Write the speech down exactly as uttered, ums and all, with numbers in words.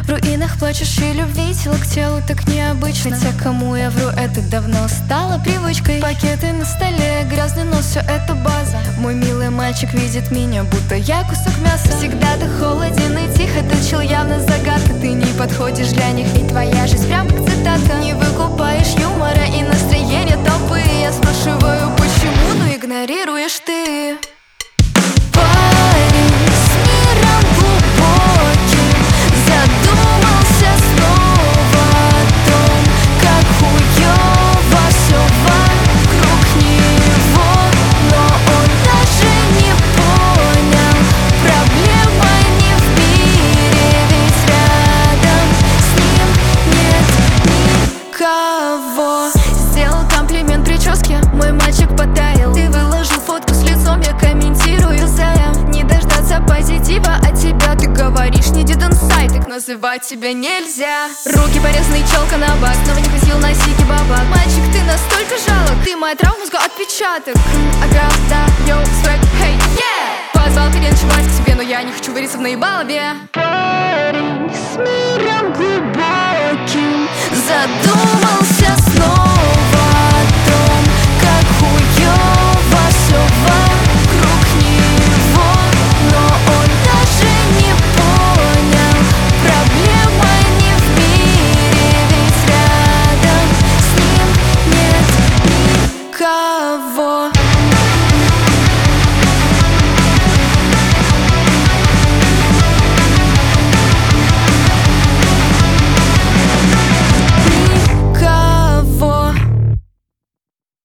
В руинах плачущей любви, тело к телу так необычно. Хотя кому я вру, это давно стало привычкой. Пакеты на столе, грязный нос, все это база. Мой милый мальчик видит меня, будто я кусок мяса. Всегда ты холоден и тихо, ты чел явно загадка. Ты не подходишь для них, ведь твоя жизнь прям как цитатка. Не выкупаешь юмора и настроение толпы. Я спрашиваю, почему, но игнорируешь ты. Сделал комплимент прическе, мой мальчик потаял. Ты выложил фотку с лицом, я комментирую зая. Не дождаться позитива от тебя, ты говоришь не dead inside, так называть тебя нельзя. Руки порезаны, челка на бак, снова не хватил на сики бабак. Мальчик, ты настолько жалок, ты моя травма, мозгу отпечаток. Ага, да, йоу, свэк, хей, yeah. Позвал переночевать к себе, но я не хочу выриться в наебалове. Парень с миром глубоким задумался снова.